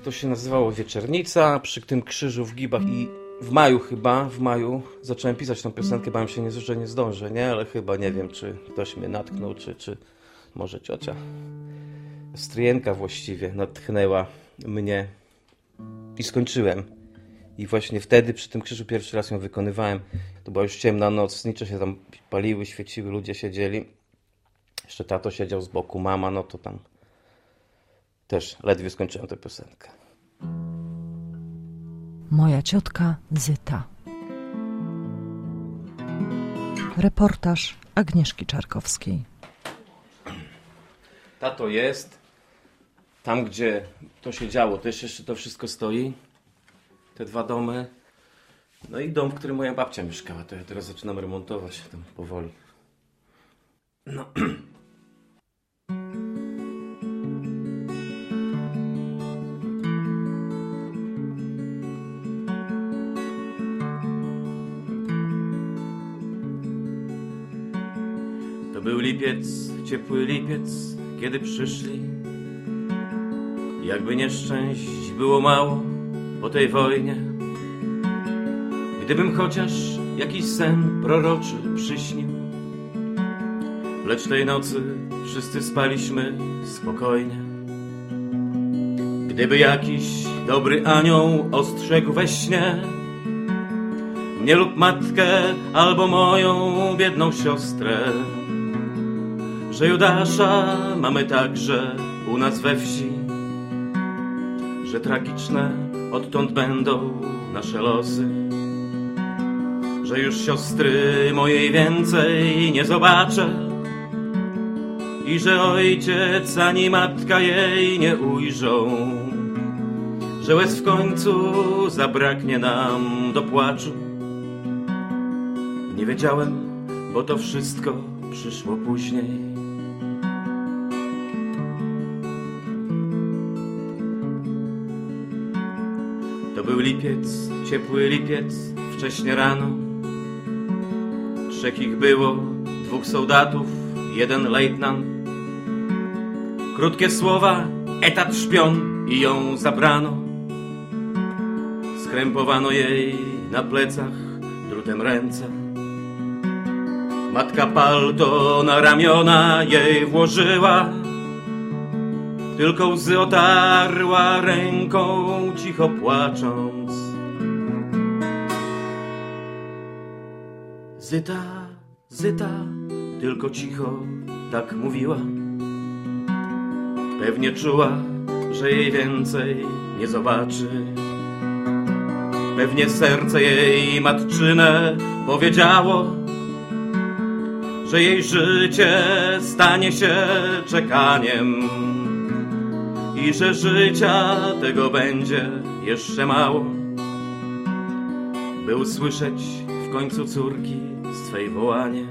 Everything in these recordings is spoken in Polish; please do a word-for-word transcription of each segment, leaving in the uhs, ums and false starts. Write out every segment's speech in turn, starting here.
To się nazywało Wieczernica przy tym krzyżu w Gibach i w maju chyba, w maju zacząłem pisać tą piosenkę, bałem się, nie, że nie zdążę, nie? Ale chyba nie wiem, czy ktoś mnie natknął, czy, czy może ciocia. Stryjenka właściwie natchnęła mnie i skończyłem. I właśnie wtedy przy tym krzyżu pierwszy raz ją wykonywałem. To była już ciemna noc, znicze się tam paliły, świeciły, ludzie siedzieli. Jeszcze tato siedział z boku, mama, no to tam też ledwie skończyłem tę piosenkę. Moja ciotka Zyta. Reportaż Agnieszki Czarkowskiej. Tato jest. Tam, gdzie to się działo, też jeszcze to wszystko stoi. Te dwa domy. No i dom, w którym moja babcia mieszkała. To ja teraz zaczynam remontować tam powoli. No. To był lipiec, ciepły lipiec, kiedy przyszli. Jakby nieszczęść było mało po tej wojnie. Gdybym chociaż jakiś sen proroczy przyśnił. Lecz tej nocy wszyscy spaliśmy spokojnie. Gdyby jakiś dobry anioł ostrzegł we śnie mnie lub matkę, albo moją biedną siostrę, że Judasza mamy także u nas we wsi, że tragiczne odtąd będą nasze losy, że już siostry mojej więcej nie zobaczę i że ojciec ani matka jej nie ujrzą, że łez w końcu zabraknie nam do płaczu. Nie wiedziałem, bo to wszystko przyszło później. To był lipiec, ciepły lipiec, wcześnie rano. Trzech ich było, dwóch soldatów, jeden lejtnant. Krótkie słowa, etat szpion i ją zabrano. Skrępowano jej na plecach drutem ręce. Matka palto na ramiona jej włożyła, tylko łzy otarła ręką, cicho płacząc. Zyta, Zyta, tylko cicho tak mówiła. Pewnie czuła, że jej więcej nie zobaczy. Pewnie serce jej matczyne powiedziało, że jej życie stanie się czekaniem i że życia tego będzie jeszcze mało, by usłyszeć w końcu córki swej wołanie.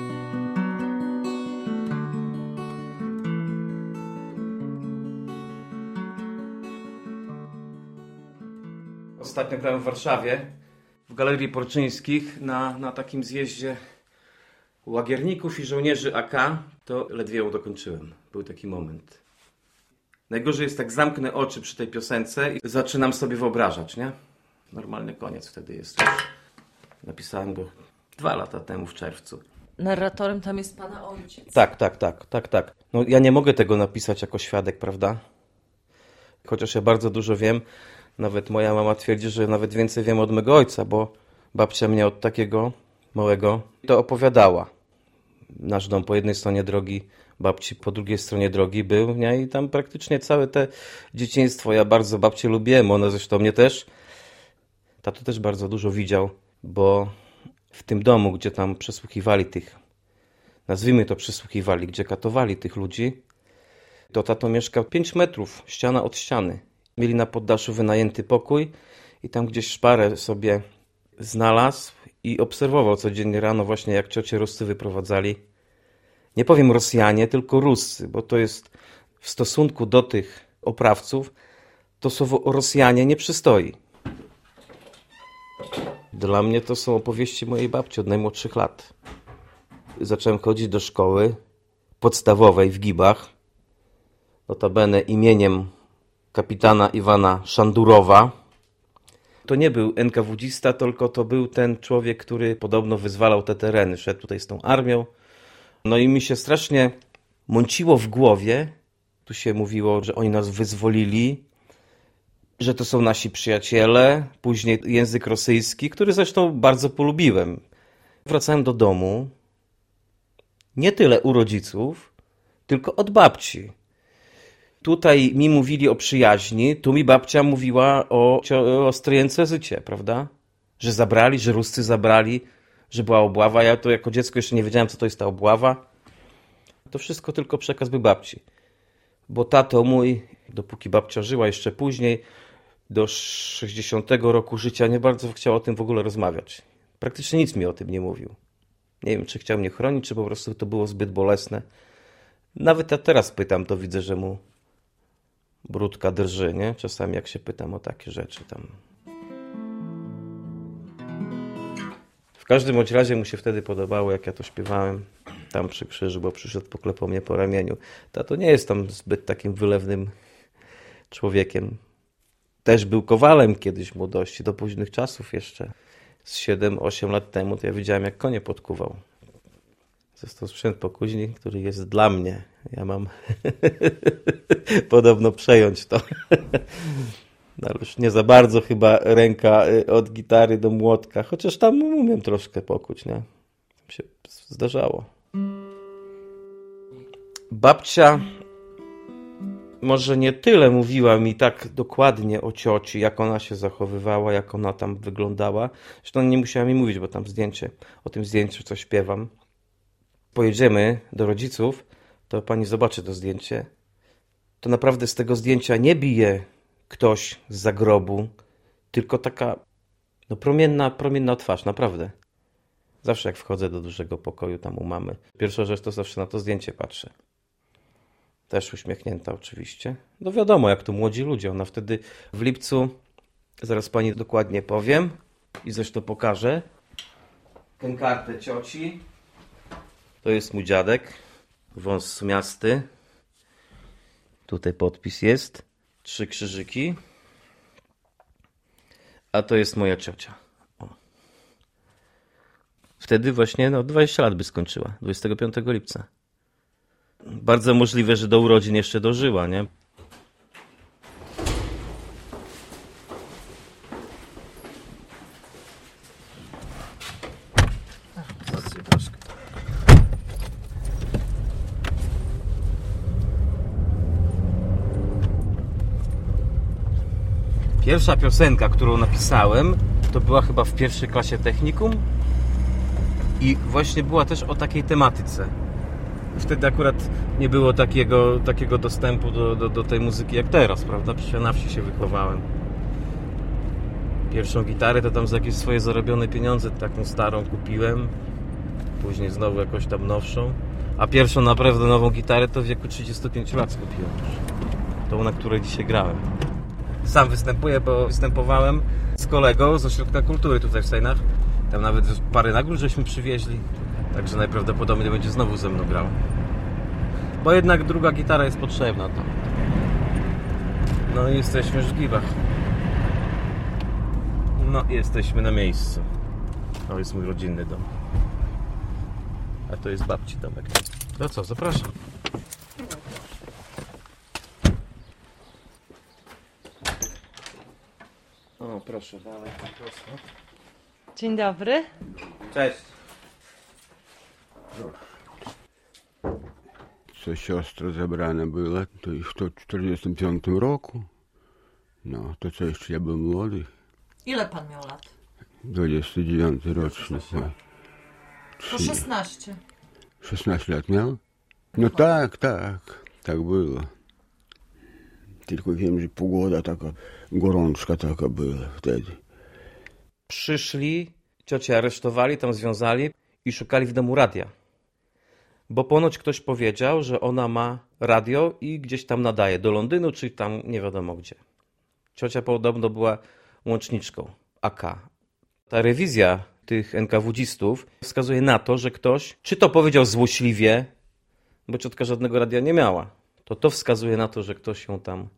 Ostatnio grałem w Warszawie, w Galerii Porczyńskich, na, na takim zjeździe łagierników i żołnierzy A K. To ledwie ją dokończyłem. Był taki moment. Najgorzej jest, tak zamknę oczy przy tej piosence i zaczynam sobie wyobrażać, nie? Normalny koniec wtedy jest już. Napisałem go dwa lata temu w czerwcu. Narratorem tam jest pana ojciec. Tak, tak, tak, tak, tak. No ja nie mogę tego napisać jako świadek, prawda? Chociaż ja bardzo dużo wiem. Nawet moja mama twierdzi, że nawet więcej wiem od mego ojca, bo babcia mnie od takiego małego to opowiadała. Nasz dom po jednej stronie drogi, babci po drugiej stronie drogi był, nie? I tam praktycznie całe te dzieciństwo, ja bardzo babcię lubiłem, ona zresztą mnie też. Tato też bardzo dużo widział, bo w tym domu, gdzie tam przesłuchiwali tych, nazwijmy to przesłuchiwali, gdzie katowali tych ludzi, to tato mieszkał pięć metrów, ściana od ściany. Mieli na poddaszu wynajęty pokój i tam gdzieś szparę sobie znalazł i obserwował codziennie rano właśnie, jak ciocie Ruscy wyprowadzali. Nie powiem Rosjanie, tylko Ruscy, bo to jest w stosunku do tych oprawców, to słowo Rosjanie nie przystoi. Dla mnie to są opowieści mojej babci od najmłodszych lat. Zacząłem chodzić do szkoły podstawowej w Gibach, notabene imieniem kapitana Iwana Szandurowa. To nie był enkawudzista, tylko to był ten człowiek, który podobno wyzwalał te tereny. Szedł tutaj z tą armią. No i mi się strasznie mąciło w głowie. Tu się mówiło, że oni nas wyzwolili, że to są nasi przyjaciele. Później język rosyjski, który zresztą bardzo polubiłem. Wracałem do domu, nie tyle u rodziców, tylko od babci. Tutaj mi mówili o przyjaźni, tu mi babcia mówiła o, o strojęce życie, prawda? Że zabrali, że Ruscy zabrali, że była obława. Ja to jako dziecko jeszcze nie wiedziałem, co to jest ta obława. To wszystko tylko przekaz by babci. Bo tato mój, dopóki babcia żyła, jeszcze później, do sześćdziesiątego roku życia nie bardzo chciał o tym w ogóle rozmawiać. Praktycznie nic mi o tym nie mówił. Nie wiem, czy chciał mnie chronić, czy po prostu to było zbyt bolesne. Nawet ja teraz pytam, to widzę, że mu brudka drży, nie? Czasami jak się pytam o takie rzeczy tam. W każdym bądź razie mu się wtedy podobało, jak ja to śpiewałem tam przy krzyżu, bo przyszedł, poklepał mnie po ramieniu. Tato nie jest tam zbyt takim wylewnym człowiekiem. Też był kowalem kiedyś w młodości, do późnych czasów jeszcze. Z siedem osiem lat temu to ja widziałem, jak konie podkuwał. Został sprzęt pokuźni, który jest dla mnie. Ja mam podobno przejąć to. No, ale już nie za bardzo chyba ręka od gitary do młotka, chociaż tam umiem troszkę pokuć, nie? Tam się zdarzało. Babcia może nie tyle mówiła mi tak dokładnie o cioci, jak ona się zachowywała, jak ona tam wyglądała. Zresztą nie musiała mi mówić, bo tam zdjęcie, o tym zdjęciu co śpiewam. Pojedziemy do rodziców, to pani zobaczy to zdjęcie. To naprawdę z tego zdjęcia nie bije ktoś z zagrobu, tylko taka no promienna, promienna twarz, naprawdę. Zawsze jak wchodzę do dużego pokoju tam u mamy, pierwsza rzecz to zawsze na to zdjęcie patrzę. Też uśmiechnięta oczywiście. No wiadomo, jak to młodzi ludzie. Ona wtedy w lipcu, zaraz pani dokładnie powiem i zresztą pokażę, tę kartę cioci. To jest mój dziadek, wąs sumiasty. Tutaj podpis jest. Trzy krzyżyki. A to jest moja ciocia. O. Wtedy właśnie no, dwadzieścia lat by skończyła. dwudziestego piątego lipca. Bardzo możliwe, że do urodzin jeszcze dożyła, nie? Pierwsza piosenka, którą napisałem, to była chyba w pierwszej klasie technikum i właśnie była też o takiej tematyce. Wtedy akurat nie było takiego, takiego dostępu do, do, do tej muzyki jak teraz, prawda? Przecież ja na wsi się wychowałem. Pierwszą gitarę to tam za jakieś swoje zarobione pieniądze taką starą kupiłem. Później znowu jakąś tam nowszą. A pierwszą naprawdę nową gitarę to w wieku trzydziestu pięciu lat skupiłem już. Tą, na której dzisiaj grałem. Sam występuję, bo występowałem z kolegą z Ośrodka Kultury tutaj w Sejnach. Tam nawet parę nagród żeśmy przywieźli. Także najprawdopodobniej będzie znowu ze mną grał. Bo jednak druga gitara jest potrzebna tam. No i jesteśmy już w Giwach. No jesteśmy na miejscu. To jest mój rodzinny dom. A to jest babci domek. To co, zapraszam. O, proszę, dalej. Proszę. Dzień dobry. Cześć. Co siostry zabrane było, to już w czterdziestym piątym roku. No, to co jeszcze ja był młody. Ile pan miał lat? dwudziesty dziewiąty rocznik. No. To szesnaście. szesnaście lat miał? No tak, tak, tak było. Tylko wiem, że pogoda taka, gorączka taka była wtedy. Przyszli, ciocię aresztowali, tam związali i szukali w domu radia. Bo ponoć ktoś powiedział, że ona ma radio i gdzieś tam nadaje do Londynu, czy tam nie wiadomo gdzie. Ciocia podobno była łączniczką A K. Ta rewizja tych enkawudzistów wskazuje na to, że ktoś, czy to powiedział złośliwie, bo ciotka żadnego radia nie miała, to to wskazuje na to, że ktoś ją tam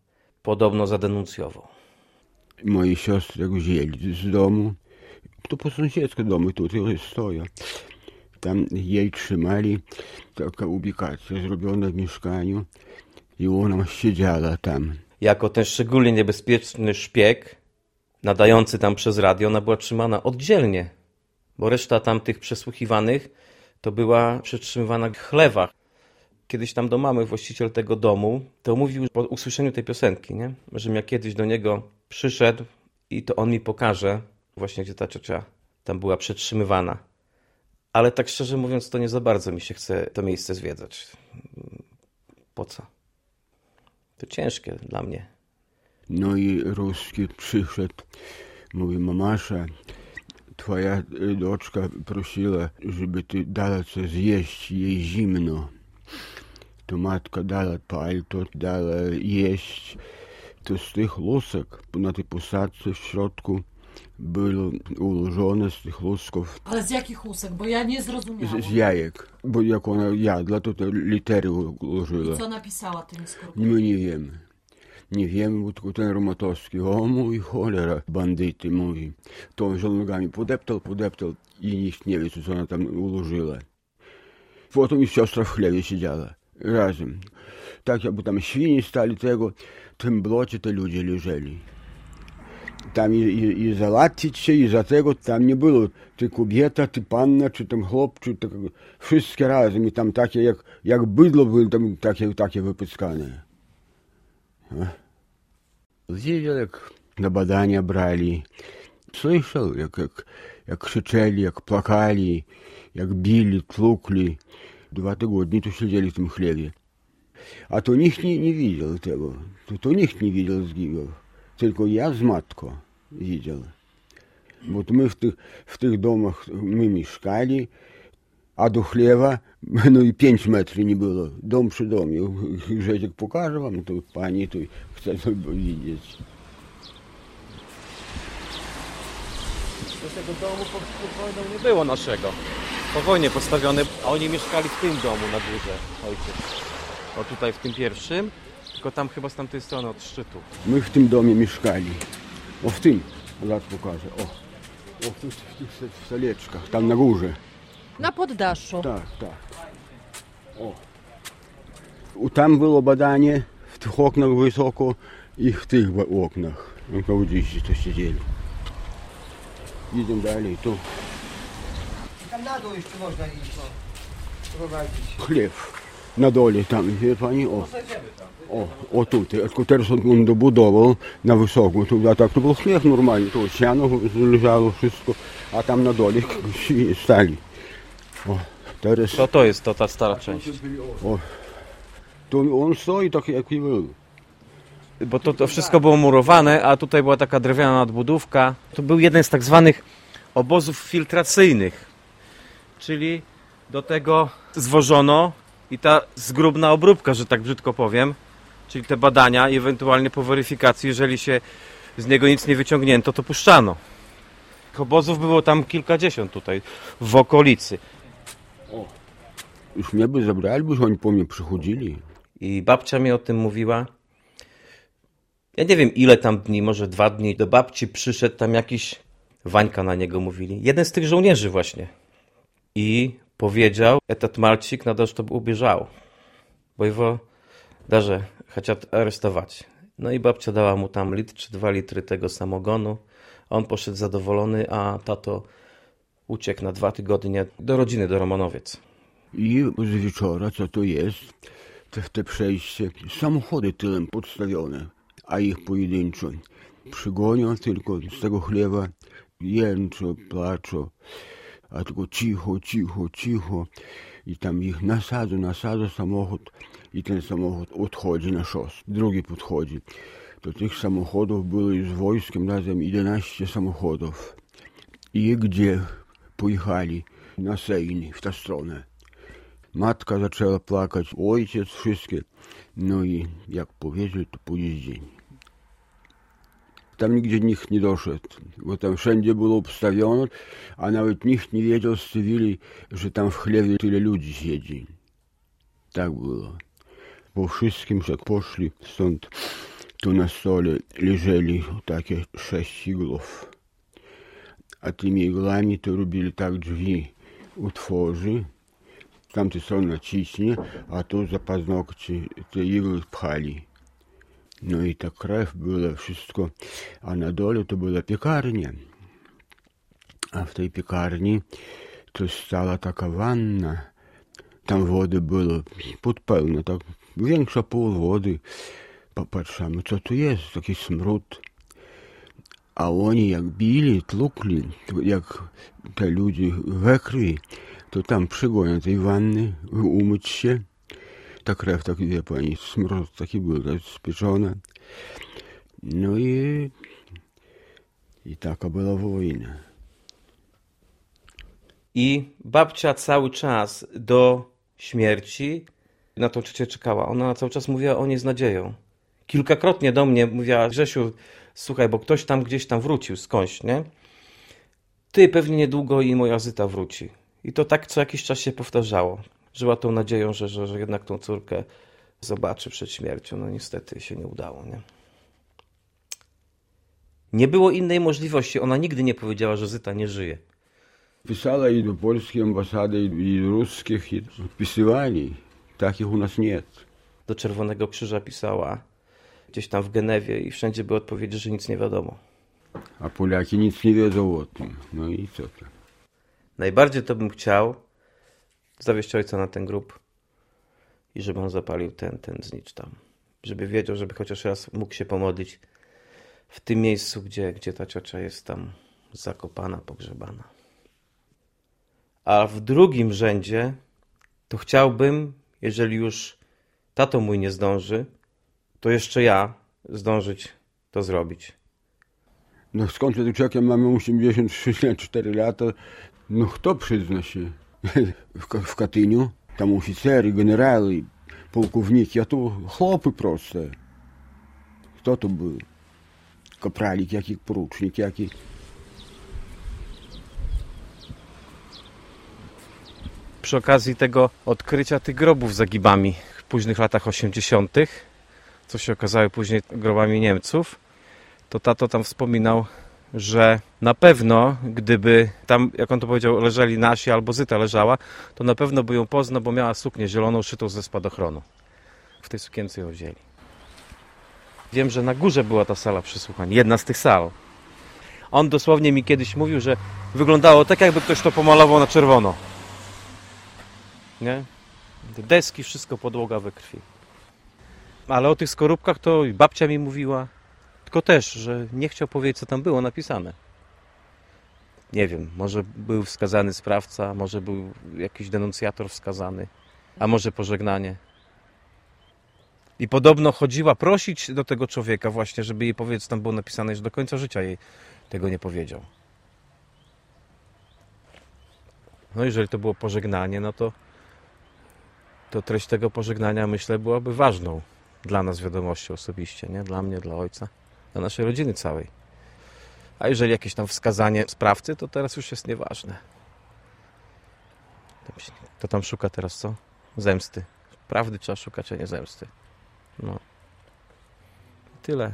podobno zadenuncjował. Mої siostry jak wzięli z domu, to po sąsiedzku domu tutaj stoją. Tam jej trzymali, taka ubikacja zrobiona w mieszkaniu i ona siedziała tam. Jako ten szczególnie niebezpieczny szpieg, nadający tam przez radio, ona była trzymana oddzielnie, bo reszta tamtych przesłuchiwanych to była przetrzymywana w chlewach. Kiedyś tam do mamy właściciel tego domu to mówił po usłyszeniu tej piosenki, nie? Żebym ja kiedyś do niego przyszedł i to on mi pokaże właśnie, gdzie ta ciocia tam była przetrzymywana. Ale tak szczerze mówiąc, to nie za bardzo mi się chce to miejsce zwiedzać. Po co? To ciężkie dla mnie. No i ruski przyszedł, mówi, mamasza, twoja doczka prosiła, żeby ty dała coś zjeść, jej zimno. To matka dała palto, dała jeść. To z tych lusek na tej posadzce w środku było ułożone z tych lusków. Ale z jakich łusek? Bo ja nie zrozumiałam. Z, z jajek, bo jak ona jadła, to te litery ułożyła. I co napisała tymi skorupami? My nie wiemy. Nie wiemy, bo tylko ten Romatowski, o mój cholera, bandyty, mówi. To on nogami podeptał, podeptał i nikt nie wie, co ona tam ułożyła. Potem i siostra w chlewie siedziała, razem. Tak jakby tam świnie stali tego, w tym blocie te ludzie leżeli. Tam i, i, i załatwić się, i za tego tam nie było, ty kobieta, ty panna, czy tam chłop, czy tak, wszystkie razem. I tam takie, jak, jak bydło były tam takie, takie wypyskane. Widział, jak na badania brali. Słyszał, jak, jak, jak krzyczeli, jak płakali, jak bili, tłukli. Dwa tygodnie tu siedzieli w tym chlewie. A to nikt nie, nie widział tego. To, to nikt nie widział zgibów. Tylko ja z matką widział. Bo my w tych, w tych domach my mieszkali, a do chlewa no i pięć metrów nie było. Dom przy domie. Grzesiek pokaże wam, to pani tu chce to widzieć. Tego domu pod, pod wojną nie było naszego. Po wojnie postawiony, a oni mieszkali w tym domu na górze, ojciec. O tutaj w tym pierwszym, tylko tam chyba z tamtej strony od szczytu. My w tym domie mieszkali. O w tym, zaraz pokażę. O, o w tych, w tych saleczkach, tam na górze. Na poddaszu. Tak, tak. O. U tam było badanie w tych oknach wysoko i w tych oknach. No gdzieś to siedzieli. Idziemy dalej, tu. Tam na dół jeszcze można iść, no. Prowadzić. Chleb na dole tam, wie pani, o. O, o tutaj, tylko teraz on dobudował na wysoko, tu, a tak to był chleb normalnie, to siano leżało wszystko, a tam na dole stali. O, teraz... To to jest to ta stara część. O, to on stoi tak jak i był. Bo to, to wszystko było murowane, a tutaj była taka drewniana nadbudówka. To był jeden z tak zwanych obozów filtracyjnych. Czyli do tego zwożono i ta zgrubna obróbka, że tak brzydko powiem, czyli te badania i ewentualnie po weryfikacji, jeżeli się z niego nic nie wyciągnięto, to puszczano. Obozów było tam kilkadziesiąt tutaj w okolicy. O, już mnie by zabrali, bo oni po mnie przychodzili. I babcia mi o tym mówiła. Ja nie wiem ile tam dni, może dwa dni, do babci przyszedł tam jakiś, Wańka na niego mówili, jeden z tych żołnierzy właśnie. I powiedział, etat malcik nadal, żeby ubieżał, bo jego darze chciał aresztować. No i babcia dała mu tam litr czy dwa litry tego samogonu. On poszedł zadowolony, a tato uciekł na dwa tygodnie do rodziny, do Romanowiec. I z wieczora, co to jest, te, te przejście, samochody tylem podstawione, a ich pojedynczo. Przygonią tylko z tego chleba, jęczą, placzą, a tylko cicho, cicho, cicho. I tam ich nasadzą, nasadzą samochód i ten samochód odchodzi na szos. Drugi podchodzi. Do tych samochodów było już z wojskiem razem jedenaście samochodów. I gdzie pojechali? Na Sejny, w tę stronę. Matka zaczęła płakać, ojciec, wszystkie. No i jak powiedzieli, to pojeździli. Tam nigdzie nikt nie doszedł, bo tam wszędzie było obstawione, a nawet nikt nie wiedział z cywili, że tam w chlewie tyle ludzi siedzi. Tak było. Po wszystkim, jak poszli stąd, to na stole leżeli takie sześć iglów. A tymi iglami to robili tak drzwi utworzy, tamte są naciśnie, a tu za paznokcie te igły pchali. No i ta krew była wszystko, a na dole to była piekarnia. A w tej piekarni to stała taka wanna. Tam wody było podpełne, tak większa pół wody. Popatrzymy, co tu jest, taki smród. A oni jak bili, tłukli, jak te ludzie we krwi, to tam przygonią tej wanny, umyć się. Ta krew, tak wie pani, smród taki był, tak spieczona. No i, i taka była wojna. I babcia cały czas do śmierci na tą ciocię czekała. Ona cały czas mówiła o niej z nadzieją. Kilkakrotnie do mnie mówiła: Grzesiu, słuchaj, bo ktoś tam gdzieś tam wrócił skądś, nie? Ty, pewnie niedługo i moja Zyta wróci. I to tak co jakiś czas się powtarzało. Żyła tą nadzieją, że, że, że jednak tą córkę zobaczy przed śmiercią. No niestety się nie udało, nie? Nie było innej możliwości. Ona nigdy nie powiedziała, że Zyta nie żyje. Pisała i do polskiej ambasady, i do ruskich, i wpisywali. Takich u nas nie. Do Czerwonego Krzyża pisała, gdzieś tam w Genewie, i wszędzie były odpowiedzi, że nic nie wiadomo. A Polaki nic nie wiedzą o tym. No i co to? Najbardziej to bym chciał zawieźć ojca na ten grób i żeby on zapalił ten, ten znicz tam. Żeby wiedział, żeby chociaż raz mógł się pomodlić w tym miejscu, gdzie, gdzie ta ciocia jest tam zakopana, pogrzebana. A w drugim rzędzie to chciałbym, jeżeli już tato mój nie zdąży, to jeszcze ja zdążyć to zrobić. No skąd to człowiek, mamy osiemdziesiąt cztery lata, no kto przyzna się? W, w Katyniu, tam oficery, generały, pułkowniki, a tu chłopy proste. Kto to był? Kapralik, jaki porucznik, jaki... Przy okazji tego odkrycia tych grobów z zagibami w późnych latach osiemdziesiątych, co się okazało później grobami Niemców, to tato tam wspominał, że na pewno, gdyby tam, jak on to powiedział, leżeli nasi albo Zyta leżała, to na pewno by ją poznał, bo miała suknię zieloną szytą ze spadochronu. W tej sukience ją wzięli. Wiem, że na górze była ta sala przesłuchań, jedna z tych sal. On dosłownie mi kiedyś mówił, że wyglądało tak, jakby ktoś to pomalował na czerwono. Nie? Deski, wszystko, podłoga we krwi. Ale o tych skorupkach to babcia mi mówiła, tylko też, że nie chciał powiedzieć, co tam było napisane. Nie wiem, może był wskazany sprawca, może był jakiś denuncjator wskazany, a może pożegnanie. I podobno chodziła prosić do tego człowieka właśnie, żeby jej powiedzieć, co tam było napisane, że do końca życia jej tego nie powiedział. No jeżeli to było pożegnanie, no to to treść tego pożegnania, myślę, byłaby ważną dla nas wiadomością osobiście, nie? Dla mnie, dla ojca, dla naszej rodziny całej. A jeżeli jakieś tam wskazanie sprawcy, to teraz już jest nieważne. To tam szuka teraz co? Zemsty. Prawdy trzeba szukać, a nie zemsty. No. Tyle.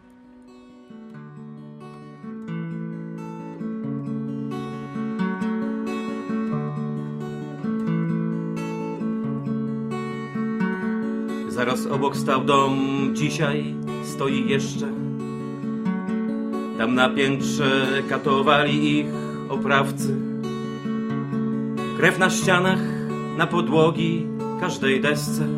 Zaraz obok stał dom, dzisiaj stoi jeszcze. Tam na piętrze katowali ich oprawcy. Krew na ścianach, na podłogi, każdej desce.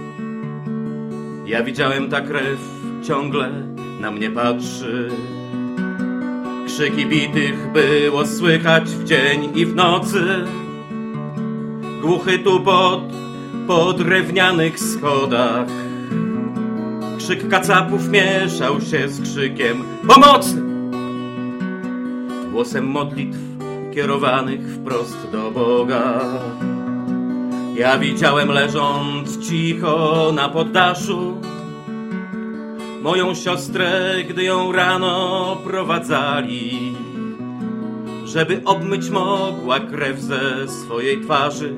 Ja widziałem, ta krew ciągle na mnie patrzy. Krzyki bitych było słychać w dzień i w nocy. Głuchy tupot po drewnianych schodach. Krzyk kacapów mieszał się z krzykiem pomocy. Głosem modlitw kierowanych wprost do Boga. Ja widziałem, leżąc cicho na poddaszu, moją siostrę, gdy ją rano prowadzali, żeby obmyć mogła krew ze swojej twarzy.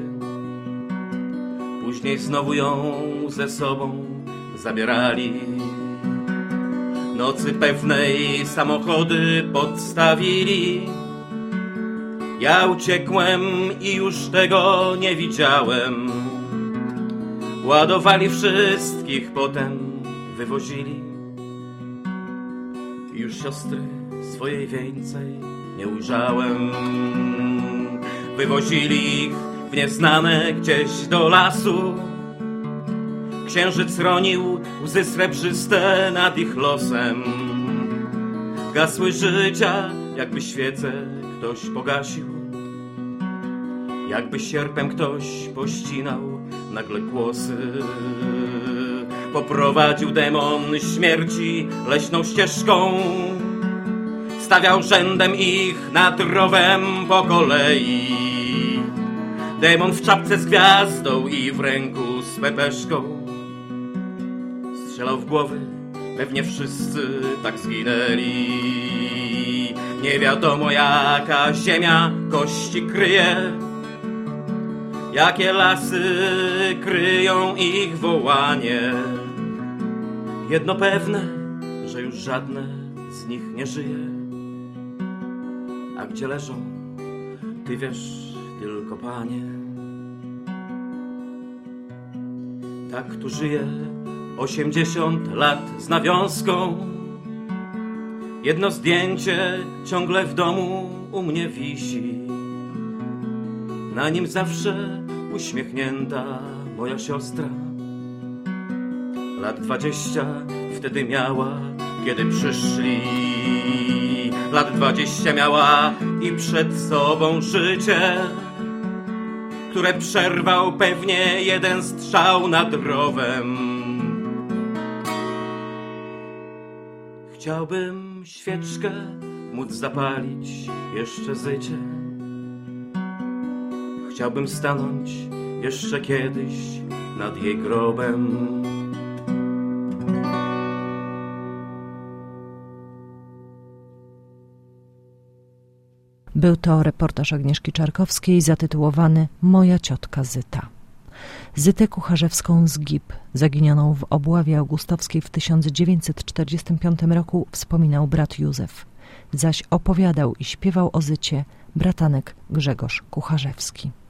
Później znowu ją ze sobą zabierali. nocy pewnej samochody podstawili. Ja uciekłem i już tego nie widziałem. Ładowali wszystkich, potem wywozili. Już siostry swojej więcej nie ujrzałem. Wywozili ich w nieznane gdzieś do lasu. Księżyc ronił łzy srebrzyste nad ich losem. Gasły życia, jakby świece ktoś pogasił. Jakby sierpem ktoś pościnał nagle kłosy. Poprowadził demon śmierci leśną ścieżką. Stawiał rzędem ich nad rowem po kolei. Demon w czapce z gwiazdą i w ręku z pepeszką. Strzelał w głowy, pewnie wszyscy tak zginęli. Nie wiadomo jaka ziemia kości kryje. Jakie lasy kryją ich wołanie. Jedno pewne, że już żadne z nich nie żyje. A gdzie leżą, ty wiesz tylko, Panie. Tak tu żyje osiemdziesiąt lat z nawiązką. Jedno zdjęcie ciągle w domu u mnie wisi. Na nim zawsze uśmiechnięta moja siostra. Lat dwadzieścia wtedy miała, kiedy przyszli. Lat dwadzieścia miała i przed sobą życie, które przerwał pewnie jeden strzał nad rowem. Chciałbym świeczkę móc zapalić jeszcze zycie. Chciałbym stanąć jeszcze kiedyś nad jej grobem. Był to reportaż Agnieszki Czarkowskiej zatytułowany Moja ciotka Zyta. Zytę Kucharzewską z Gib, zaginioną w obławie augustowskiej w tysiąc dziewięćset czterdziestym piątym roku, wspominał brat Józef, zaś opowiadał i śpiewał o Zycie bratanek Grzegorz Kucharzewski.